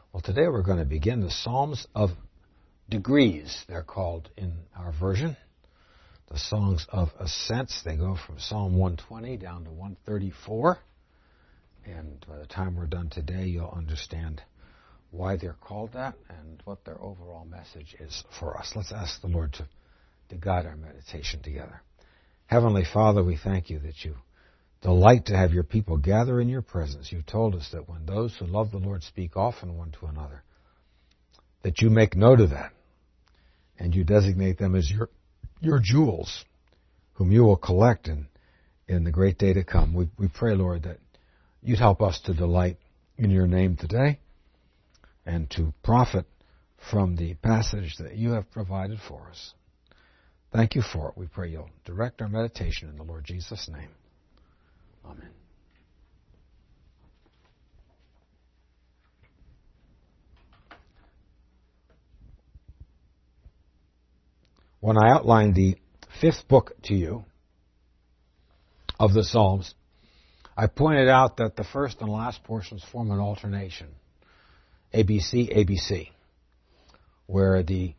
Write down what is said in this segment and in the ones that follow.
Well, today we're going to begin the Psalms of Degrees, they're called in our version. The Songs of Ascents, they go from Psalm 120 down to 134. And by the time we're done today, you'll understand why they're called that and what their overall message is for us. Let's ask the Lord to guide our meditation together. Heavenly Father, we thank you that you delight to have your people gather in your presence. You've told us that when those who love the Lord speak often one to another, that you make note of that, and you designate them as your jewels, whom you will collect in the great day to come. We pray, Lord, that you'd help us to delight in your name today and to profit from the passage that you have provided for us. Thank you for it. We pray you'll direct our meditation in the Lord Jesus' name. Amen. When I outlined the fifth book to you of the Psalms, I pointed out that the first and last portions form an alternation, ABC, ABC, where the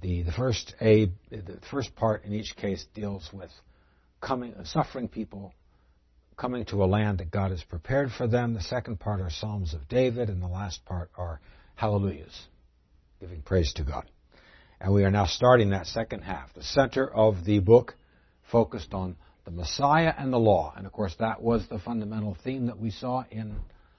first part in each case deals with suffering people coming to a land that God has prepared for them. The second part are Psalms of David, and the last part are hallelujahs, giving praise to God. And we are now starting that second half. The center of the book focused on the Messiah and the law. And of course that was the fundamental theme that we saw in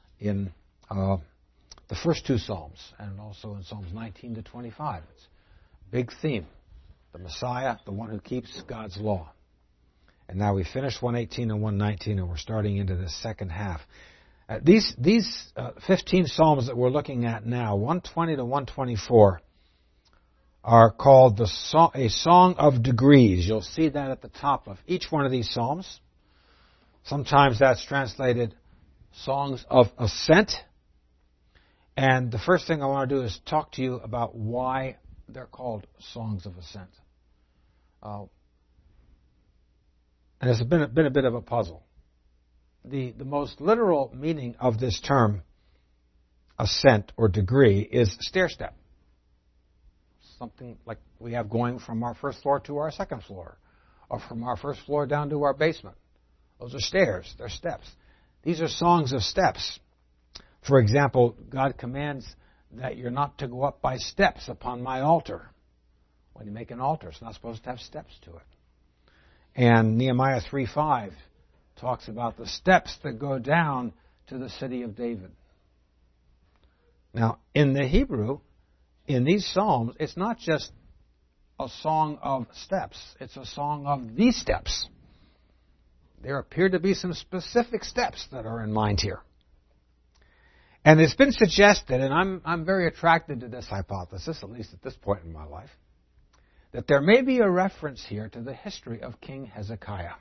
the first two Psalms, and also in Psalms 19 to 25. It's a big theme. The Messiah, the one who keeps God's law. And now we finished 118 and 119, and we're starting into the second half. These 15 Psalms that we're looking at now, 120 to 124, are called a Song of Degrees. You'll see that at the top of each one of these Psalms. Sometimes that's translated Songs of Ascent. And the first thing I want to do is talk to you about why they're called Songs of Ascent. And it's been a bit of a puzzle. The most literal meaning of this term, ascent or degree, is stair step. Something like we have going from our first floor to our second floor, or from our first floor down to our basement. Those are stairs. They're steps. These are songs of steps. For example, God commands that you're not to go up by steps upon my altar. When you make an altar, it's not supposed to have steps to it. And Nehemiah 3:5 talks about the steps that go down to the city of David. Now, in the Hebrew, in these Psalms, it's not just a song of steps. It's a song of the steps. There appear to be some specific steps that are in mind here. And it's been suggested, and I'm very attracted to this hypothesis, at least at this point in my life, that there may be a reference here to the history of King Hezekiah.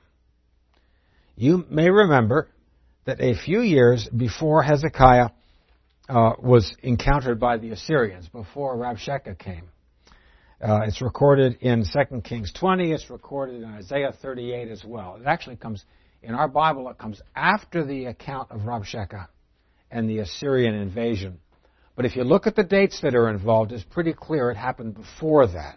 You may remember that a few years before Hezekiah was encountered by the Assyrians, before Rabshakeh came. It's recorded in 2 Kings 20. It's recorded in Isaiah 38 as well. It actually comes, in our Bible, it comes after the account of Rabshakeh and the Assyrian invasion. But if you look at the dates that are involved, it's pretty clear it happened before that.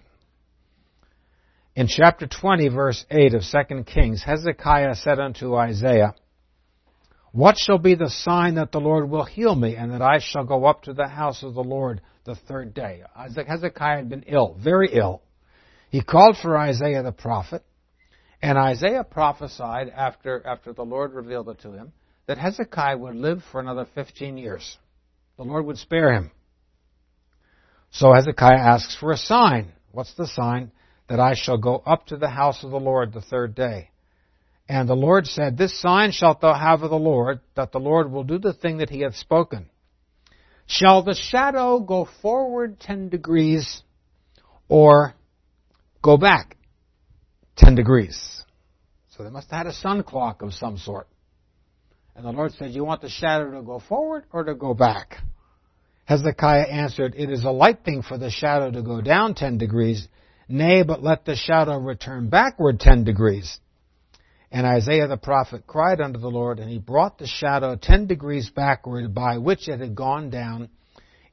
In chapter 20, verse 8 of 2 Kings, Hezekiah said unto Isaiah, "What shall be the sign that the Lord will heal me, and that I shall go up to the house of the Lord the third day?" Hezekiah had been ill, very ill. He called for Isaiah the prophet, and Isaiah prophesied after the Lord revealed it to him that Hezekiah would live for another 15 years. The Lord would spare him. So Hezekiah asks for a sign. What's the sign? That I shall go up to the house of the Lord the third day. And the Lord said, "This sign shalt thou have of the Lord, that the Lord will do the thing that he hath spoken. Shall the shadow go forward 10 degrees, or go back 10 degrees?" So they must have had a sun clock of some sort. And the Lord said, "You want the shadow to go forward or to go back?" Hezekiah answered, "It is a light thing for the shadow to go down 10 degrees. Nay, but let the shadow return backward 10 degrees. And Isaiah the prophet cried unto the Lord, and he brought the shadow 10 degrees backward, by which it had gone down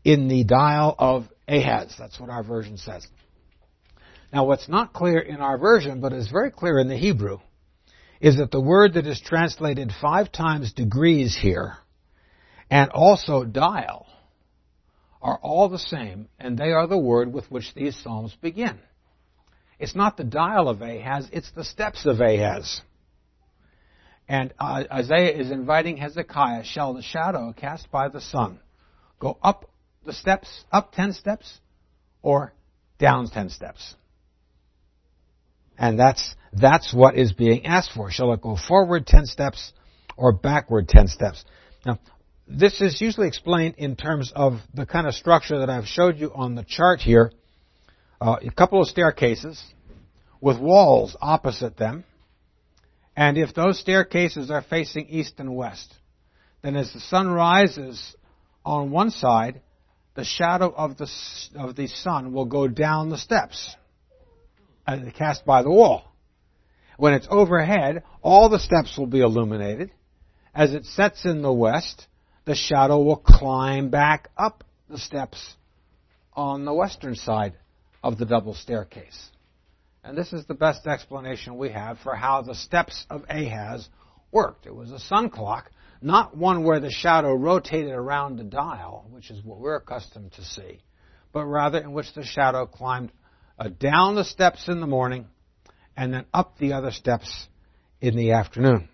in the dial of Ahaz. That's what our version says. Now, what's not clear in our version, but is very clear in the Hebrew, is that the word that is translated 5 times degrees here, and also dial, are all the same, and they are the word with which these psalms begin. It's not the dial of Ahaz, it's the steps of Ahaz. And Isaiah is inviting Hezekiah, shall the shadow cast by the sun go up the steps, up 10 steps, or down 10 steps? And that's what is being asked for. Shall it go forward 10 steps or backward 10 steps? Now, this is usually explained in terms of the kind of structure that I've showed you on the chart here. A couple of staircases with walls opposite them. And if those staircases are facing east and west, then as the sun rises on one side, the shadow of the sun will go down the steps and cast by the wall. When it's overhead, all the steps will be illuminated. As it sets in the west, the shadow will climb back up the steps on the western side of the double staircase. And this is the best explanation we have for how the steps of Ahaz worked. It was a sun clock, not one where the shadow rotated around the dial, which is what we're accustomed to see, but rather in which the shadow climbed down the steps in the morning and then up the other steps in the afternoon.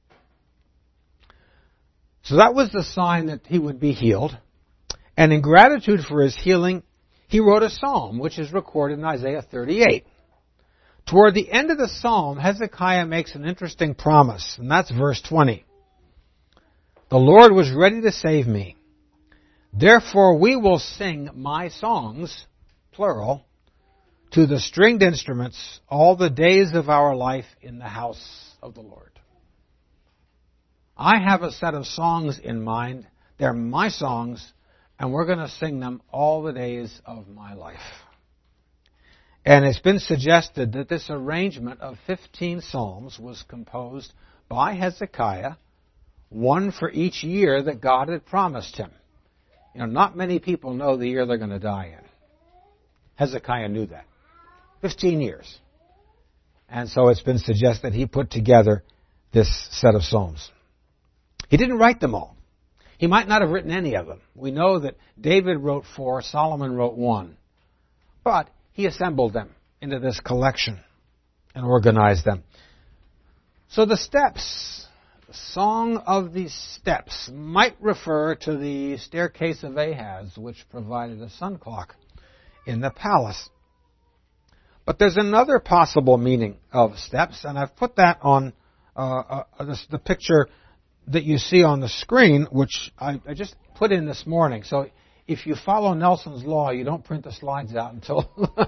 So that was the sign that he would be healed. And in gratitude for his healing, he wrote a psalm, which is recorded in Isaiah 38. Toward the end of the psalm, Hezekiah makes an interesting promise, and that's verse 20. The Lord was ready to save me. Therefore we will sing my songs, plural, to the stringed instruments all the days of our life in the house of the Lord. I have a set of songs in mind. They're my songs, and we're going to sing them all the days of my life. And it's been suggested that this arrangement of 15 psalms was composed by Hezekiah, one for each year that God had promised him. You know, not many people know the year they're going to die in. Hezekiah knew that. 15 years. And so it's been suggested he put together this set of psalms. He didn't write them all. He might not have written any of them. We know that David wrote 4, Solomon wrote 1. But he assembled them into this collection and organized them. So the steps, the song of the steps, might refer to the staircase of Ahaz, which provided a sun clock in the palace. But there's another possible meaning of steps, and I've put that on the picture that you see on the screen, which I just put in this morning. So if you follow Nelson's law, you don't print the slides out until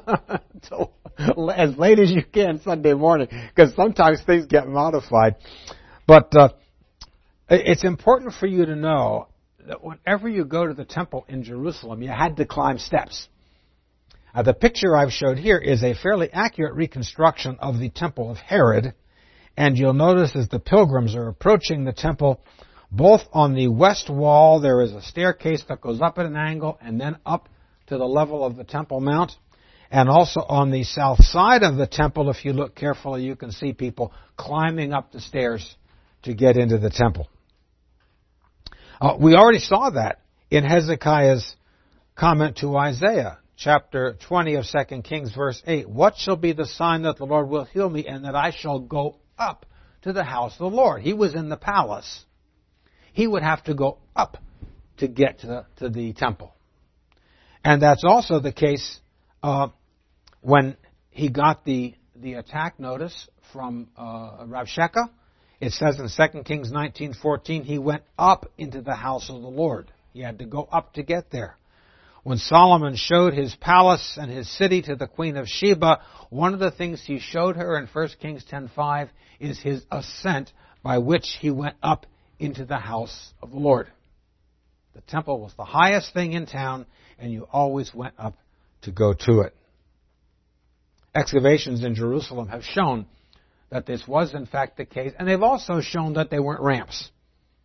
as late as you can Sunday morning, because sometimes things get modified. But it's important for you to know that whenever you go to the temple in Jerusalem, you had to climb steps. The picture I've showed here is a fairly accurate reconstruction of the temple of Herod, and you'll notice as the pilgrims are approaching the temple, both on the west wall there is a staircase that goes up at an angle and then up to the level of the Temple Mount, and also on the south side of the temple, if you look carefully, you can see people climbing up the stairs to get into the temple. We already saw that in Hezekiah's comment to Isaiah. Chapter 20 of 2 Kings, verse 8. What shall be the sign that the Lord will heal me, and that I shall go up to the house of the Lord? He was in the palace. He would have to go up to get to the temple. And that's also the case when he got the attack notice from Rabshakeh. It says in 2 Kings 19:14, he went up into the house of the Lord. He had to go up to get there. When Solomon showed his palace and his city to the Queen of Sheba, one of the things he showed her in 1 Kings 10:5 is his ascent by which he went up into the house of the Lord. The temple was the highest thing in town, and you always went up to go to it. Excavations in Jerusalem have shown that this was in fact the case, and they've also shown that they weren't ramps.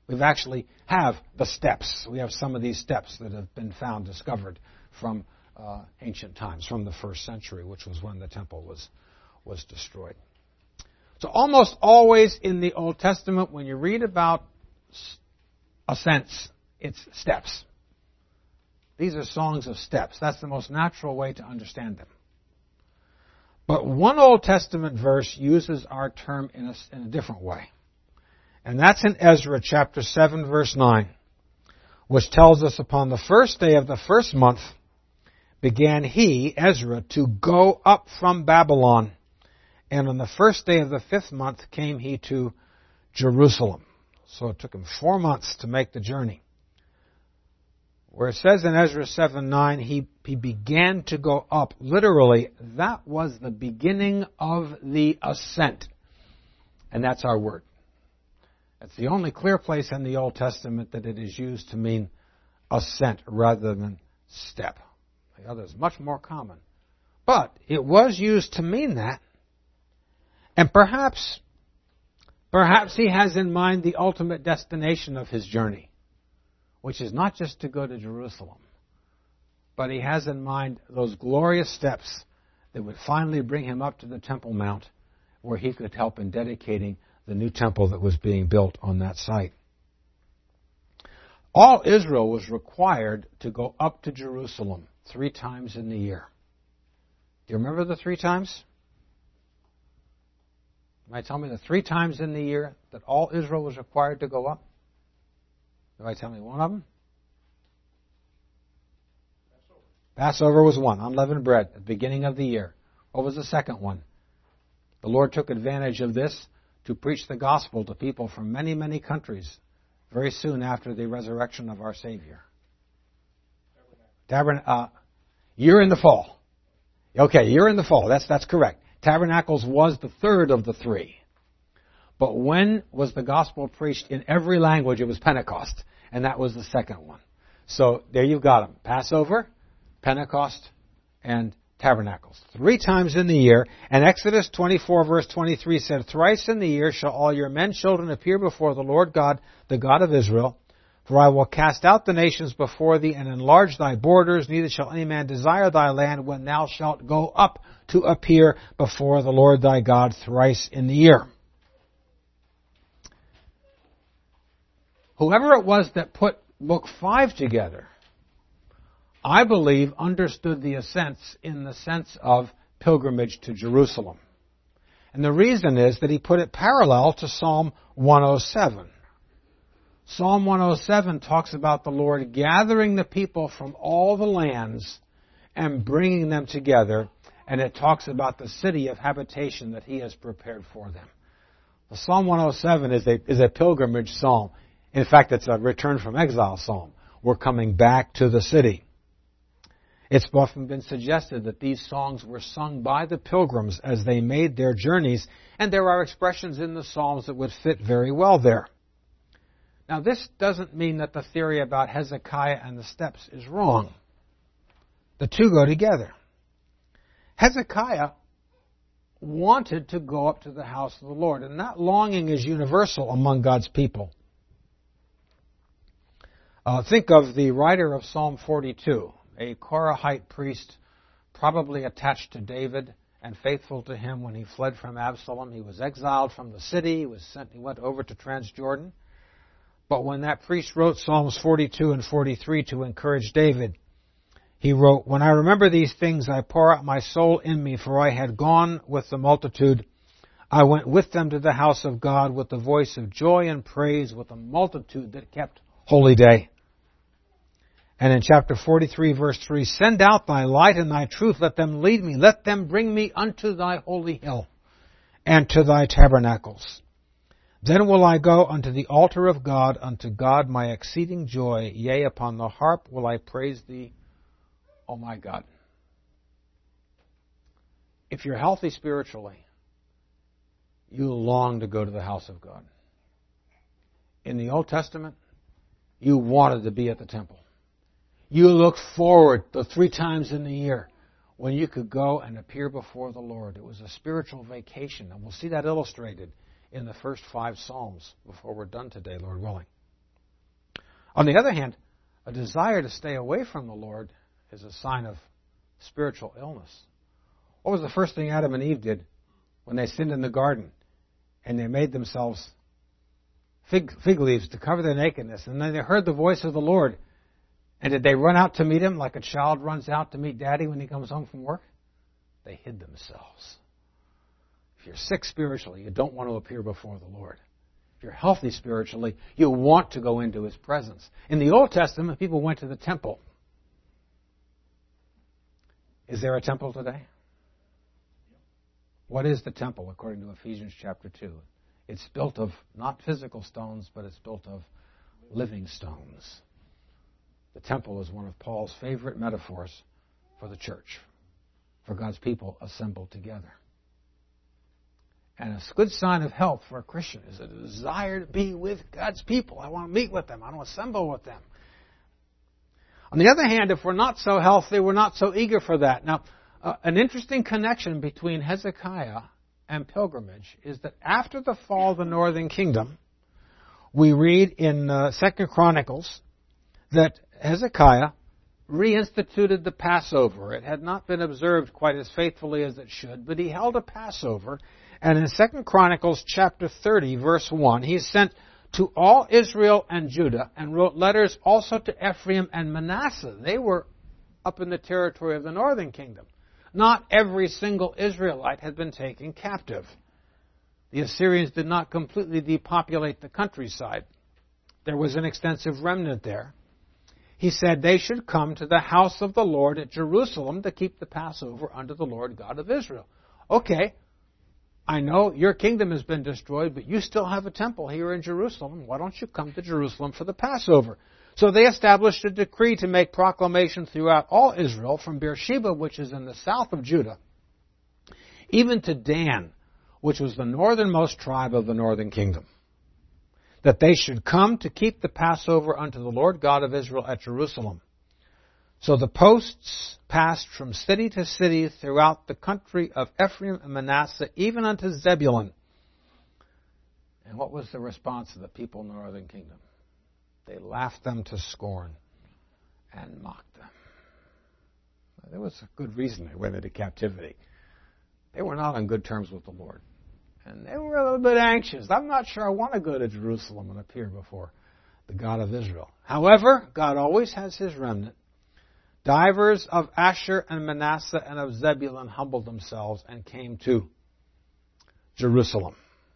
We've actually have the steps. We have some of these steps that have been found, discovered from ancient times, from the 1st century, which was when the temple was destroyed. So almost always in the Old Testament, when you read about ascents, it's steps. These are songs of steps. That's the most natural way to understand them. But one Old Testament verse uses our term in a different way. And that's in Ezra chapter 7, verse 9, which tells us, upon the first day of the first month began he, Ezra, to go up from Babylon. And on the first day of the 5th month came he to Jerusalem. So it took him 4 months to make the journey. Where it says in Ezra 7:9, he began to go up. Literally, that was the beginning of the ascent. And that's our word. That's the only clear place in the Old Testament that it is used to mean ascent rather than step. The other is much more common. But it was used to mean that. And perhaps he has in mind the ultimate destination of his journey, which is not just to go to Jerusalem, but he has in mind those glorious steps that would finally bring him up to the Temple Mount, where he could help in dedicating the new temple that was being built on that site. All Israel was required to go up to Jerusalem 3 times in the year. Do you remember the 3 times? Might tell me the 3 times in the year that all Israel was required to go up? Might tell me one of them? Passover was one. Unleavened bread at the beginning of the year. What was the second one? The Lord took advantage of this to preach the gospel to people from many, many countries very soon after the resurrection of our Savior. Year in the fall. Okay, year in the fall. That's correct. Tabernacles was the 3rd of the 3. But when was the gospel preached in every language? It was Pentecost. And that was the second one. So there you've got them. Passover, Pentecost, and Tabernacles. 3 times in the year. And Exodus 24 verse 23 said, "Thrice in the year shall all your men children appear before the Lord God, the God of Israel. For I will cast out the nations before thee and enlarge thy borders. Neither shall any man desire thy land when thou shalt go up to appear before the Lord thy God thrice in the year." Whoever it was that put Book 5 together, I believe, understood the ascents in the sense of pilgrimage to Jerusalem. And the reason is that he put it parallel to Psalm 107. Psalm 107 talks about the Lord gathering the people from all the lands and bringing them together, and it talks about the city of habitation that he has prepared for them. The Psalm 107 is a pilgrimage psalm. In fact, it's a return from exile psalm. We're coming back to the city. It's often been suggested that these songs were sung by the pilgrims as they made their journeys, and there are expressions in the Psalms that would fit very well there. Now, this doesn't mean that the theory about Hezekiah and the steps is wrong. The two go together. Hezekiah wanted to go up to the house of the Lord, and that longing is universal among God's people. Think of the writer of Psalm 42, a Korahite priest, probably attached to David and faithful to him when he fled from Absalom. He was exiled from the city. He went over to Transjordan. But when that priest wrote Psalms 42 and 43 to encourage David, he wrote, "When I remember these things, I pour out my soul in me, for I had gone with the multitude. I went with them to the house of God with the voice of joy and praise, with a multitude that kept holy day." And in chapter 43, verse 3, "Send out thy light and thy truth. Let them lead me. Let them bring me unto thy holy hill and to thy tabernacles. Then will I go unto the altar of God, unto God my exceeding joy. Yea, upon the harp will I praise thee, O my God." If you're healthy spiritually, you long to go to the house of God. In the Old Testament, you wanted to be at the temple. You looked forward the 3 times in the year when you could go and appear before the Lord. It was a spiritual vacation, and we'll see that illustrated in the first 5 Psalms before we're done today, Lord willing. On the other hand, a desire to stay away from the Lord is a sign of spiritual illness. What was the first thing Adam and Eve did when they sinned in the garden and they made themselves fig leaves to cover their nakedness, and then they heard the voice of the Lord? And did they run out to meet him like a child runs out to meet daddy when he comes home from work? They hid themselves. If you're sick spiritually, you don't want to appear before the Lord. If you're healthy spiritually, you want to go into his presence. In the Old Testament, people went to the temple. Is there a temple today? What is the temple according to Ephesians chapter 2? It's built of not physical stones, but it's built of living stones. The temple is one of Paul's favorite metaphors for the church, for God's people assembled together. And a good sign of health for a Christian is a desire to be with God's people. I want to meet with them. I want to assemble with them. On the other hand, if we're not so healthy, we're not so eager for that. Now, an interesting connection between Hezekiah and pilgrimage is that after the fall of the northern kingdom, we read in 2 Chronicles that Hezekiah reinstituted the Passover. It had not been observed quite as faithfully as it should, but he held a Passover. And in 2 Chronicles chapter 30, verse 1, he sent to all Israel and Judah and wrote letters also to Ephraim and Manasseh. They were up in the territory of the northern kingdom. Not every single Israelite had been taken captive. The Assyrians did not completely depopulate the countryside. There was an extensive remnant there. He said they should come to the house of the Lord at Jerusalem to keep the Passover unto the Lord God of Israel. Okay, I know your kingdom has been destroyed, but you still have a temple here in Jerusalem. Why don't you come to Jerusalem for the Passover? So they established a decree to make proclamation throughout all Israel, from Beersheba, which is in the south of Judah, even to Dan, which was the northernmost tribe of the northern kingdom, that they should come to keep the Passover unto the Lord God of Israel at Jerusalem. So the posts passed from city to city throughout the country of Ephraim and Manasseh, even unto Zebulun. And what was the response of the people in the northern kingdom? They laughed them to scorn and mocked them. There was a good reason they went into captivity. They were not on good terms with the Lord. And they were a little bit anxious. I'm not sure I want to go to Jerusalem and appear before the God of Israel. However, God always has his remnant. Divers of Asher and Manasseh and of Zebulun humbled themselves and came to Jerusalem.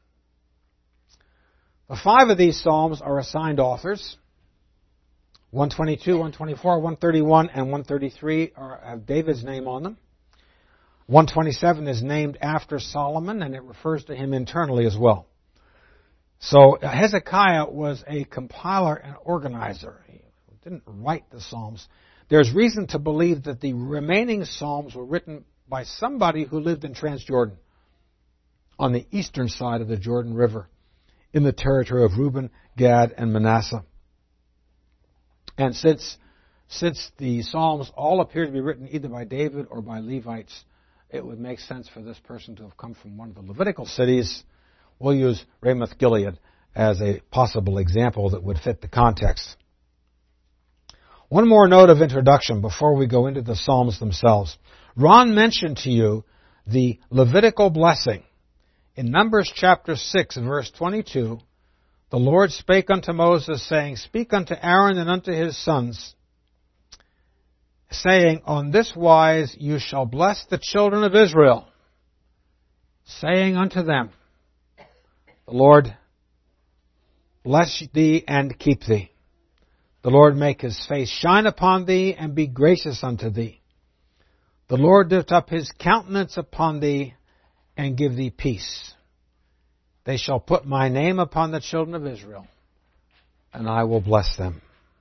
The 5 of these psalms are assigned authors. 122, 124, 131, and 133 have David's name on them. 127 is named after Solomon, and it refers to him internally as well. So Hezekiah was a compiler and organizer. He didn't write the Psalms. There's reason to believe that the remaining Psalms were written by somebody who lived in Transjordan, on the eastern side of the Jordan River, in the territory of Reuben, Gad, and Manasseh. And since the Psalms all appear to be written either by David or by Levites, it would make sense for this person to have come from one of the Levitical cities. We'll use Ramoth Gilead as a possible example that would fit the context. One more note of introduction before we go into the Psalms themselves. Ron mentioned to you the Levitical blessing. In Numbers chapter 6, verse 22, the Lord spake unto Moses, saying, Speak unto Aaron and unto his sons, saying, On this wise you shall bless the children of Israel, saying unto them, The Lord bless thee and keep thee. The Lord make his face shine upon thee and be gracious unto thee. The Lord lift up his countenance upon thee and give thee peace. They shall put my name upon the children of Israel, and I will bless them.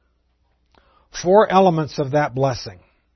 4 elements of that blessing.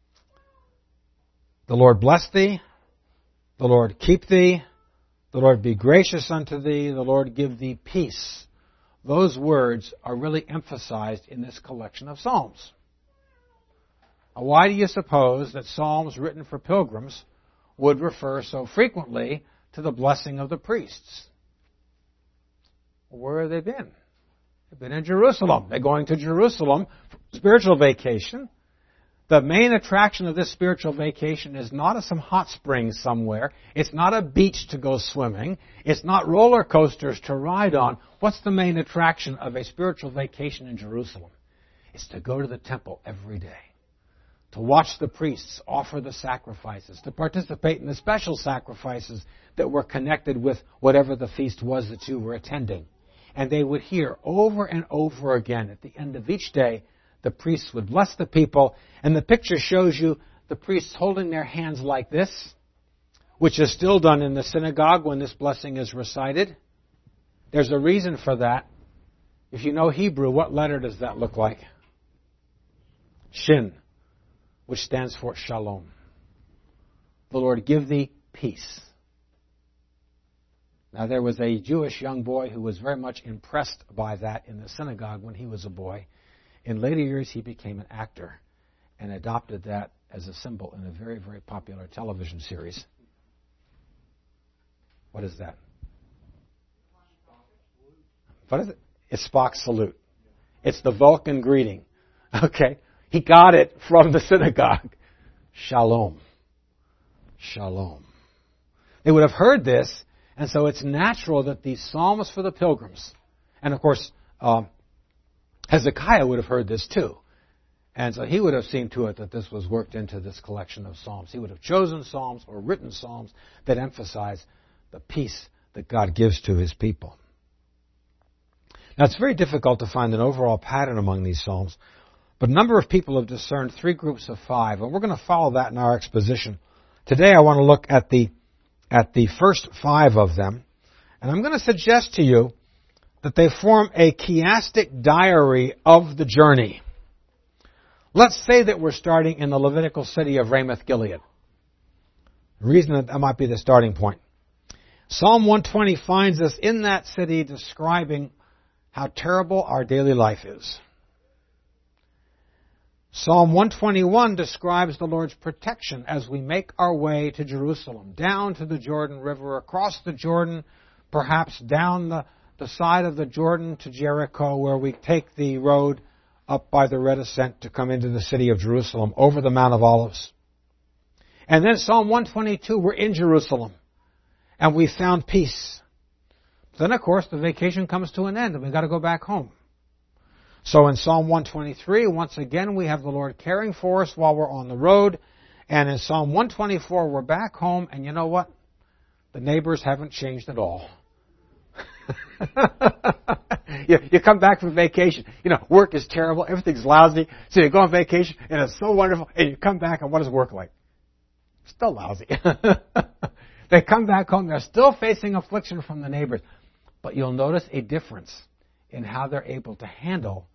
The Lord bless thee, the Lord keep thee, the Lord be gracious unto thee, the Lord give thee peace. Those words are really emphasized in this collection of Psalms. Now, why do you suppose that Psalms written for pilgrims would refer so frequently to the blessing of the priests? Where have they been? They've been in Jerusalem. They're going to Jerusalem for spiritual vacation. The main attraction of this spiritual vacation is not some hot springs somewhere. It's not a beach to go swimming. It's not roller coasters to ride on. What's the main attraction of a spiritual vacation in Jerusalem? It's to go to the temple every day, to watch the priests offer the sacrifices, to participate in the special sacrifices that were connected with whatever the feast was that you were attending. And they would hear over and over again at the end of each day, the priests would bless the people, and the picture shows you the priests holding their hands like this, which is still done in the synagogue when this blessing is recited. There's a reason for that. If you know Hebrew, what letter does that look like? Shin, which stands for shalom. The Lord give thee peace. Now, there was a Jewish young boy who was very much impressed by that in the synagogue when he was a boy. In later years, he became an actor and adopted that as a symbol in a very, very popular television series. What is that? What is it? It's Spock's salute. It's the Vulcan greeting. Okay? He got it from the synagogue. Shalom. Shalom. They would have heard this, and so it's natural that these psalms for the pilgrims, and of course, Hezekiah would have heard this too. And so he would have seen to it that this was worked into this collection of psalms. He would have chosen psalms or written psalms that emphasize the peace that God gives to His people. Now, it's very difficult to find an overall pattern among these psalms, but a number of people have discerned 3 groups of 5, and we're going to follow that in our exposition. Today I want to look at the first 5 of them, and I'm going to suggest to you that they form a chiastic diary of the journey. Let's say that we're starting in the Levitical city of Ramoth Gilead. The reason that might be the starting point. Psalm 120 finds us in that city describing how terrible our daily life is. Psalm 121 describes the Lord's protection as we make our way to Jerusalem, down to the Jordan River, across the Jordan, perhaps down the side of the Jordan to Jericho, where we take the road up by the Red Ascent to come into the city of Jerusalem, over the Mount of Olives. And then Psalm 122, we're in Jerusalem, and we found peace. Then, of course, the vacation comes to an end, and we've got to go back home. So in Psalm 123, once again, we have the Lord caring for us while we're on the road. And in Psalm 124, we're back home, and you know what? The neighbors haven't changed at all. You come back from vacation. You know, work is terrible. Everything's lousy. So you go on vacation, and it's so wonderful. And you come back, and what is work like? Still lousy. They come back home. They're still facing affliction from the neighbors. But you'll notice a difference in how they're able to handle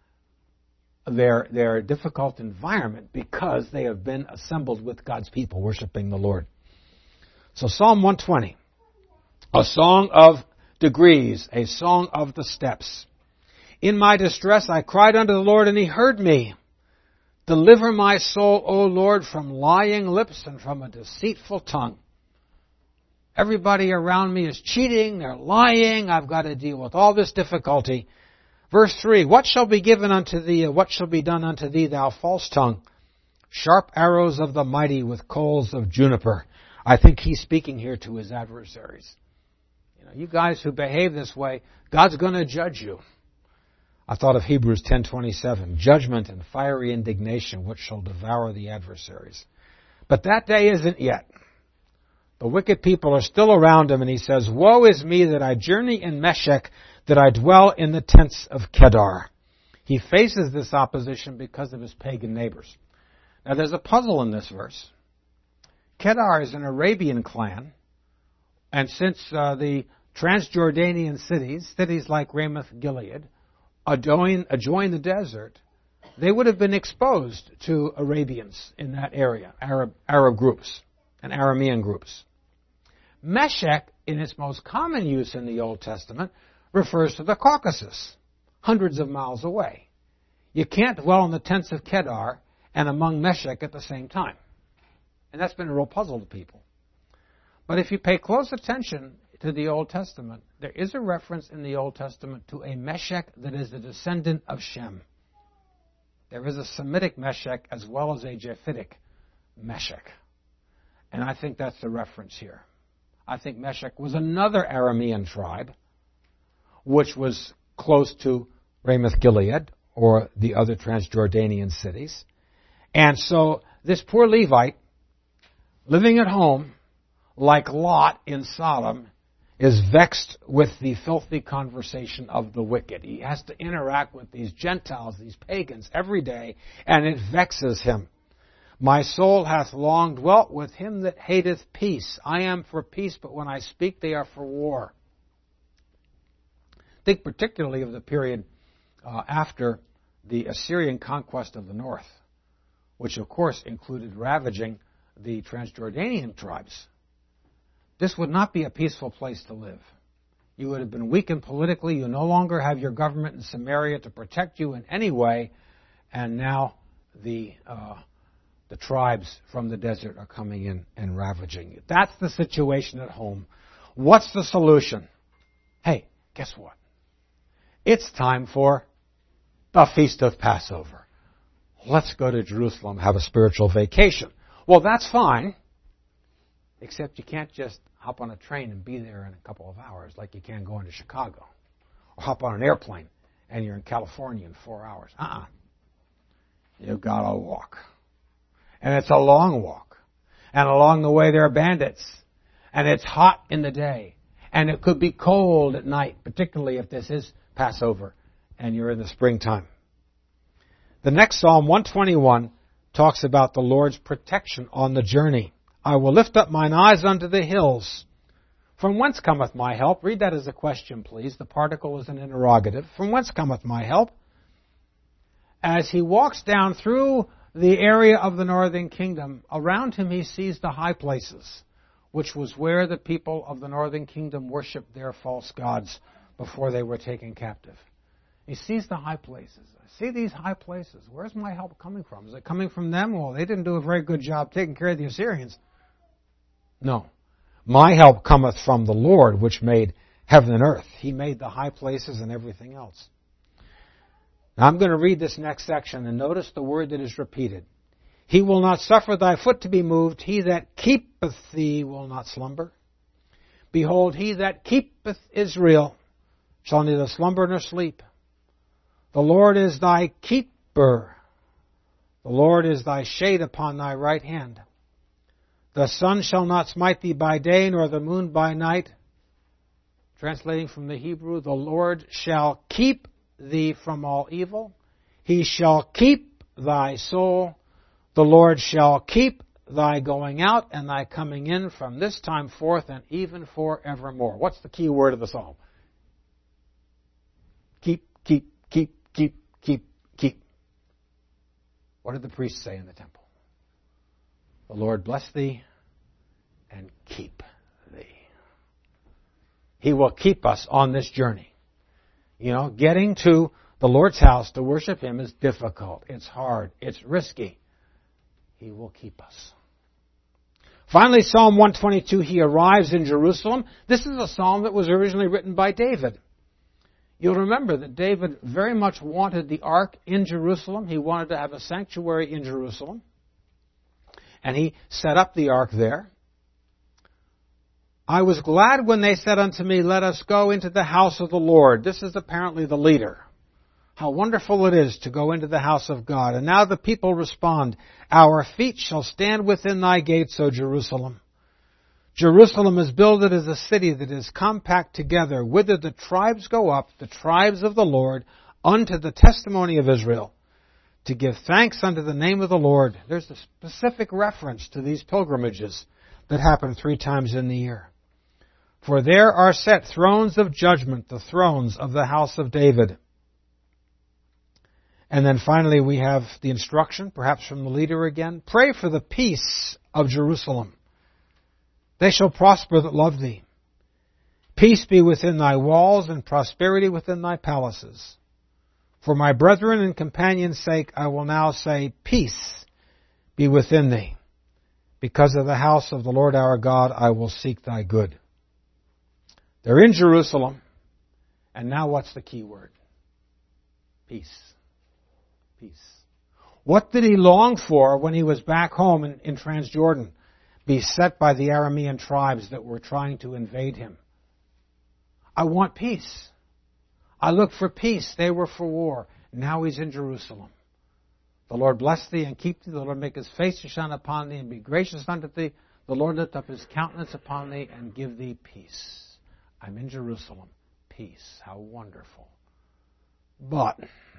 their difficult environment because they have been assembled with God's people worshiping the Lord. So Psalm 120, a song of degrees, a song of the steps. In my distress I cried unto the Lord, and He heard me. Deliver my soul, O Lord, from lying lips and from a deceitful tongue. Everybody around me is cheating, they're lying, I've got to deal with all this difficulty. Verse 3, what shall be given unto thee, what shall be done unto thee, thou false tongue? Sharp arrows of the mighty with coals of juniper. I think he's speaking here to his adversaries. You know, you guys who behave this way, God's going to judge you. I thought of Hebrews 10:27, judgment and fiery indignation which shall devour the adversaries. But that day isn't yet. The wicked people are still around him, and he says, woe is me that I journey in Meshech, that I dwell in the tents of Kedar. He faces this opposition because of his pagan neighbors. Now there's a puzzle in this verse. Kedar is an Arabian clan, and since the Transjordanian cities like Ramoth Gilead, adjoin the desert, they would have been exposed to Arabians in that area, Arab groups and Aramean groups. Meshech, in its most common use in the Old Testament, refers to the Caucasus, hundreds of miles away. You can't dwell in the tents of Kedar and among Meshech at the same time. And that's been a real puzzle to people. But if you pay close attention to the Old Testament, there is a reference in the Old Testament to a Meshech that is a descendant of Shem. There is a Semitic Meshech as well as a Japhetic Meshech. And I think that's the reference here. I think Meshech was another Aramean tribe, which was close to Ramoth Gilead, or the other Transjordanian cities. And so this poor Levite, living at home, like Lot in Sodom, is vexed with the filthy conversation of the wicked. He has to interact with these Gentiles, these pagans, every day, and it vexes him. My soul hath long dwelt with him that hateth peace. I am for peace, but when I speak, they are for war. Think particularly of the period after the Assyrian conquest of the north, which of course included ravaging the Transjordanian tribes. This would not be a peaceful place to live. You would have been weakened politically. You no longer have your government in Samaria to protect you in any way. And now the tribes from the desert are coming in and ravaging you. That's the situation at home. What's the solution? Hey, guess what? It's time for the Feast of Passover. Let's go to Jerusalem, have a spiritual vacation. Well, that's fine, except you can't just hop on a train and be there in a couple of hours like you can going to Chicago. Or hop on an airplane and you're in California in 4 hours. You've got to walk. And it's a long walk. And along the way there are bandits. And it's hot in the day. And it could be cold at night, particularly if this is Passover and you're in the springtime. The next Psalm, 121, talks about the Lord's protection on the journey. I will lift up mine eyes unto the hills. From whence cometh my help? Read that as a question, please. The particle is an interrogative. From whence cometh my help? As he walks down through the area of the northern kingdom, around him he sees the high places, which was where the people of the northern kingdom worshipped their false gods before they were taken captive. He sees the high places. I see these high places. Where's my help coming from? Is it coming from them? Well, they didn't do a very good job taking care of the Assyrians. No. My help cometh from the Lord, which made heaven and earth. He made the high places and everything else. Now I'm going to read this next section, and notice the word that is repeated. He will not suffer thy foot to be moved. He that keepeth thee will not slumber. Behold, he that keepeth Israel shall neither slumber nor sleep. The Lord is thy keeper. The Lord is thy shade upon thy right hand. The sun shall not smite thee by day, nor the moon by night. Translating from the Hebrew, the Lord shall keep thee from all evil. He shall keep thy soul. The Lord shall keep thy going out and thy coming in from this time forth and even forevermore. What's the key word of the psalm? Keep, keep, keep, keep, keep, keep. What did the priest say in the temple? The Lord bless thee and keep thee. He will keep us on this journey. You know, getting to the Lord's house to worship Him is difficult. It's hard. It's risky. He will keep us. Finally, Psalm 122, he arrives in Jerusalem. This is a psalm that was originally written by David. You'll remember that David very much wanted the ark in Jerusalem. He wanted to have a sanctuary in Jerusalem. And he set up the ark there. I was glad when they said unto me, let us go into the house of the Lord. This is apparently the leader. How wonderful it is to go into the house of God. And now the people respond, our feet shall stand within thy gates, O Jerusalem. Jerusalem is builded as a city that is compact together, whither the tribes go up, the tribes of the Lord, unto the testimony of Israel, to give thanks unto the name of the Lord. There's a specific reference to these pilgrimages that happen 3 times in the year. For there are set thrones of judgment, the thrones of the house of David. And then finally we have the instruction, perhaps from the leader again. Pray for the peace of Jerusalem. They shall prosper that love thee. Peace be within thy walls and prosperity within thy palaces. For my brethren and companions' sake, I will now say, peace be within thee. Because of the house of the Lord our God, I will seek thy good. They're in Jerusalem. And now what's the key word? Peace. Peace. What did he long for when he was back home in Transjordan, beset by the Aramean tribes that were trying to invade him? I want peace. I look for peace. They were for war. Now he's in Jerusalem. The Lord bless thee and keep thee. The Lord make his face to shine upon thee and be gracious unto thee. The Lord lift up his countenance upon thee and give thee peace. I'm in Jerusalem. Peace. How wonderful. But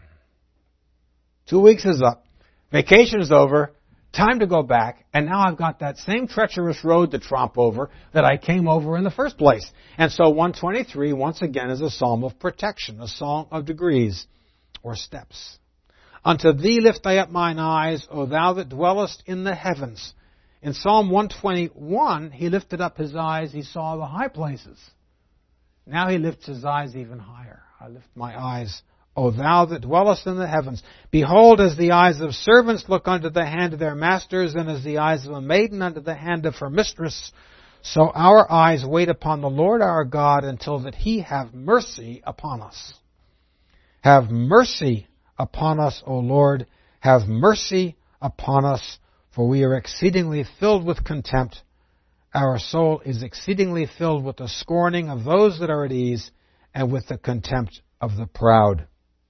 2 weeks is up. Vacation is over. Time to go back. And now I've got that same treacherous road to tromp over that I came over in the first place. And so 123, once again, is a psalm of protection, a song of degrees or steps. Unto thee lift I up mine eyes, O thou that dwellest in the heavens. In Psalm 121, he lifted up his eyes. He saw the high places. Now he lifts his eyes even higher. I lift my eyes, O thou that dwellest in the heavens. Behold, as the eyes of servants look unto the hand of their masters, and as the eyes of a maiden unto the hand of her mistress, so our eyes wait upon the Lord our God until that he have mercy upon us. Have mercy upon us, O Lord. Have mercy upon us, for we are exceedingly filled with contempt. Our soul is exceedingly filled with the scorning of those that are at ease and with the contempt of the proud.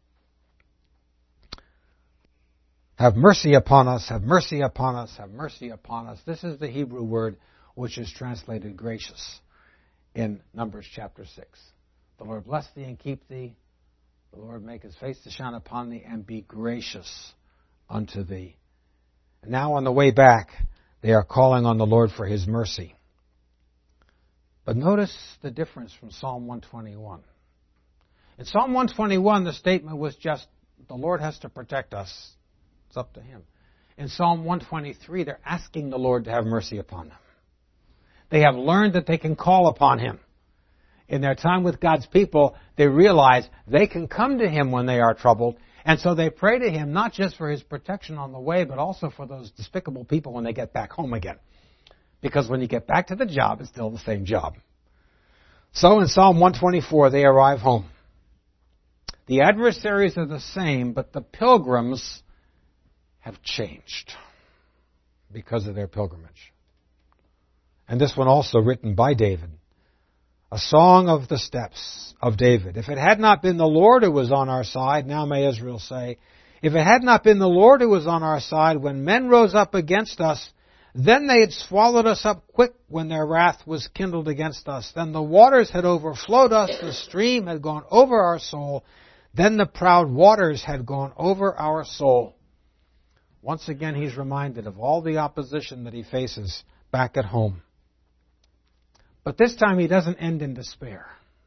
Have mercy upon us, have mercy upon us, have mercy upon us. This is the Hebrew word which is translated gracious in Numbers chapter 6. The Lord bless thee and keep thee. The Lord make his face to shine upon thee and be gracious unto thee. And now on the way back, they are calling on the Lord for his mercy. But notice the difference from Psalm 121. In Psalm 121, the statement was just, the Lord has to protect us. It's up to him. In Psalm 123, they're asking the Lord to have mercy upon them. They have learned that they can call upon him. In their time with God's people, they realize they can come to him when they are troubled. And so they pray to him not just for his protection on the way, but also for those despicable people when they get back home again. Because when you get back to the job, it's still the same job. So in Psalm 124, they arrive home. The adversaries are the same, but the pilgrims have changed because of their pilgrimage. And this one also written by David. A song of the steps of David. If it had not been the Lord who was on our side, now may Israel say, if it had not been the Lord who was on our side, when men rose up against us, then they had swallowed us up quick when their wrath was kindled against us. Then the waters had overflowed us, the stream had gone over our soul, then the proud waters had gone over our soul. Once again, he's reminded of all the opposition that he faces back at home. But this time he doesn't end in despair.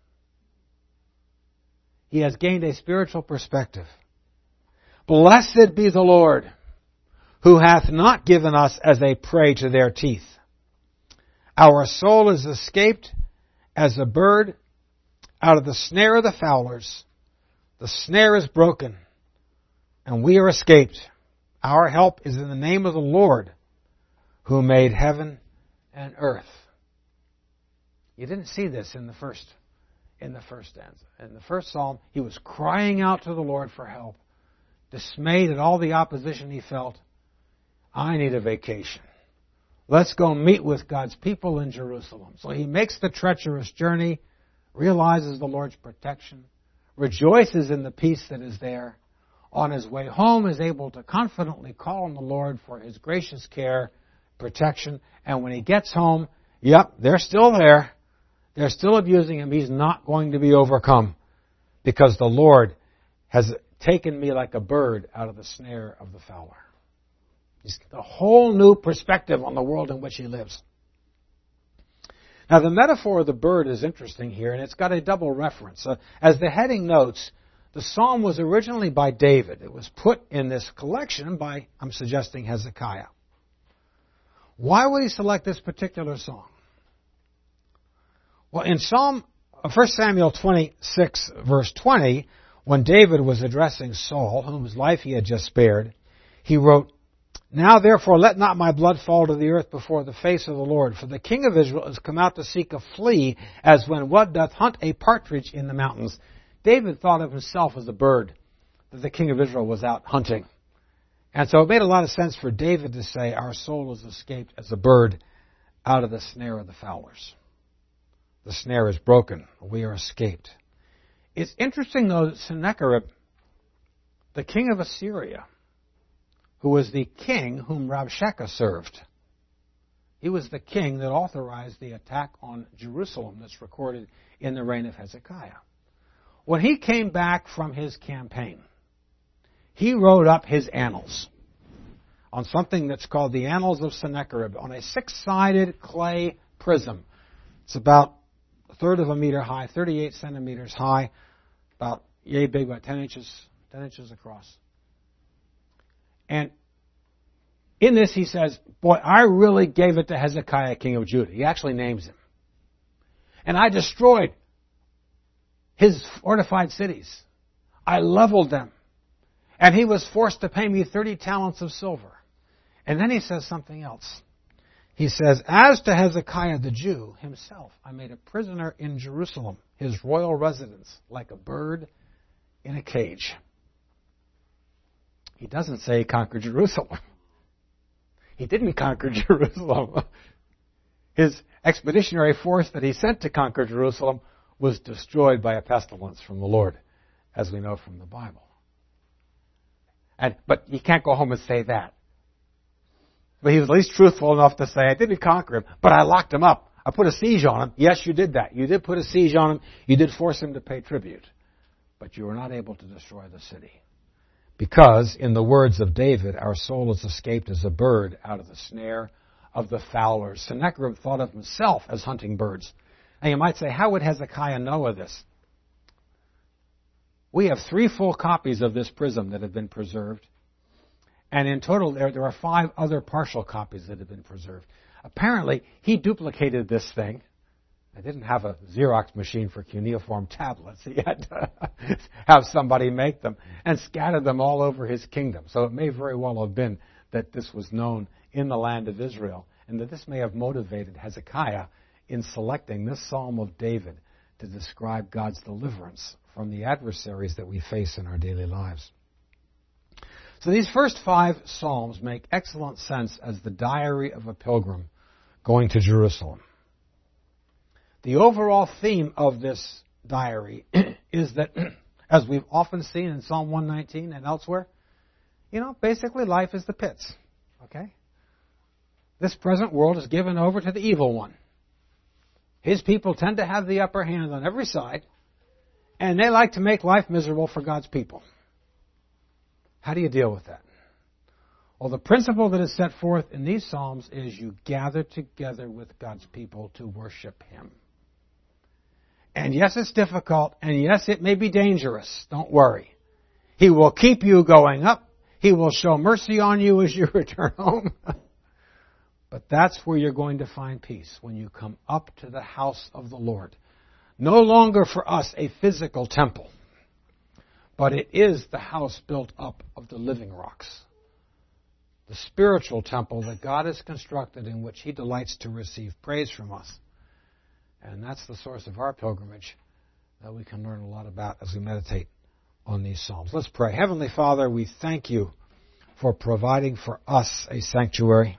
He has gained a spiritual perspective. Blessed be the Lord, who hath not given us as a prey to their teeth. Our soul is escaped as a bird out of the snare of the fowlers. The snare is broken, and we are escaped. Our help is in the name of the Lord, who made heaven and earth. You didn't see this in the first stanza. In the first psalm, he was crying out to the Lord for help, dismayed at all the opposition he felt. I need a vacation. Let's go meet with God's people in Jerusalem. So he makes the treacherous journey, realizes the Lord's protection, rejoices in the peace that is there. On his way home, is able to confidently call on the Lord for his gracious care, protection. And when he gets home, yep, they're still there. They're still abusing him. He's not going to be overcome because the Lord has taken me like a bird out of the snare of the fowler. He's got a whole new perspective on the world in which he lives. Now, the metaphor of the bird is interesting here, and it's got a double reference. As the heading notes, the psalm was originally by David. It was put in this collection by, I'm suggesting, Hezekiah. Why would he select this particular song? Well, in 1 Samuel 26, verse 20, when David was addressing Saul, whose life he had just spared, he wrote, Now therefore let not my blood fall to the earth before the face of the Lord, for the king of Israel is come out to seek a flea, as when one doth hunt a partridge in the mountains. David thought of himself as a bird, that the king of Israel was out hunting. And so it made a lot of sense for David to say, our soul is escaped as a bird out of the snare of the fowlers. The snare is broken. We are escaped. It's interesting, though, that Sennacherib, the king of Assyria, who was the king whom Rabshakeh served, he was the king that authorized the attack on Jerusalem that's recorded in the reign of Hezekiah. When he came back from his campaign, he wrote up his annals on something that's called the Annals of Sennacherib, on a 6-sided clay prism. It's about a third of a meter high, 38 centimeters high, about yay big, about 10 inches across. And in this he says, boy, I really gave it to Hezekiah, king of Judah. He actually names him. And I destroyed his fortified cities. I leveled them. And he was forced to pay me 30 talents of silver. And then he says something else. He says, as to Hezekiah the Jew himself, I made a prisoner in Jerusalem, his royal residence, like a bird in a cage. He doesn't say he conquered Jerusalem. He didn't conquer Jerusalem. His expeditionary force that he sent to conquer Jerusalem was destroyed by a pestilence from the Lord, as we know from the Bible. But you can't go home and say that. But he was at least truthful enough to say, I didn't conquer him, but I locked him up. I put a siege on him. Yes, you did that. You did put a siege on him. You did force him to pay tribute. But you were not able to destroy the city. Because, in the words of David, our soul is escaped as a bird out of the snare of the fowlers. Sennacherib thought of himself as hunting birds. And you might say, how would Hezekiah know of this? We have 3 full copies of this prism that have been preserved. And in total, there are 5 other partial copies that have been preserved. Apparently, he duplicated this thing. I didn't have a Xerox machine for cuneiform tablets. He had to have somebody make them and scatter them all over his kingdom. So it may very well have been that this was known in the land of Israel, and that this may have motivated Hezekiah in selecting this Psalm of David to describe God's deliverance from the adversaries that we face in our daily lives. So these first 5 Psalms make excellent sense as the diary of a pilgrim going to Jerusalem. The overall theme of this diary is that, as we've often seen in Psalm 119 and elsewhere, basically life is the pits. Okay? This present world is given over to the evil one. His people tend to have the upper hand on every side, and they like to make life miserable for God's people. How do you deal with that? Well, the principle that is set forth in these Psalms is you gather together with God's people to worship Him. And yes, it's difficult, and yes, it may be dangerous. Don't worry. He will keep you going up. He will show mercy on you as you return home. But that's where you're going to find peace, when you come up to the house of the Lord. No longer for us a physical temple, but it is the house built up of the living rocks. The spiritual temple that God has constructed, in which He delights to receive praise from us. And that's the source of our pilgrimage that we can learn a lot about as we meditate on these Psalms. Let's pray. Heavenly Father, we thank You for providing for us a sanctuary.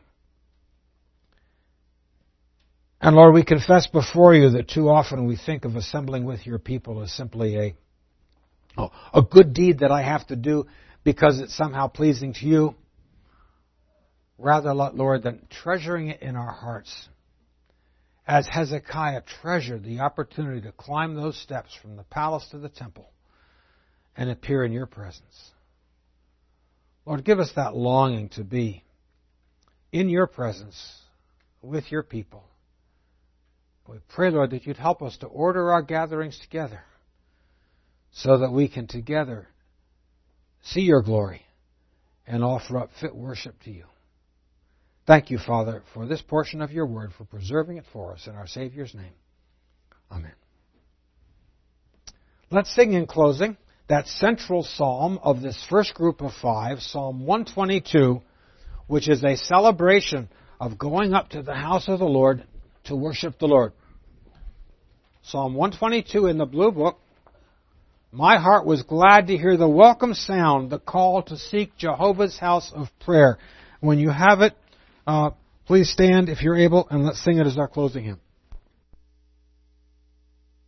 And Lord, we confess before You that too often we think of assembling with Your people as simply a good deed that I have to do because it's somehow pleasing to You. Rather, Lord, than treasuring it in our hearts, as Hezekiah treasured the opportunity to climb those steps from the palace to the temple and appear in Your presence. Lord, give us that longing to be in Your presence with Your people. We pray, Lord, that You'd help us to order our gatherings together so that we can together see Your glory and offer up fit worship to You. Thank You, Father, for this portion of Your word, for preserving it for us in our Savior's name. Amen. Let's sing in closing that central psalm of this first group of 5, Psalm 122, which is a celebration of going up to the house of the Lord to worship the Lord. Psalm 122 in the Blue Book. My heart was glad to hear the welcome sound, the call to seek Jehovah's house of prayer. When you have it, please stand if you're able, and let's sing it as our closing hymn.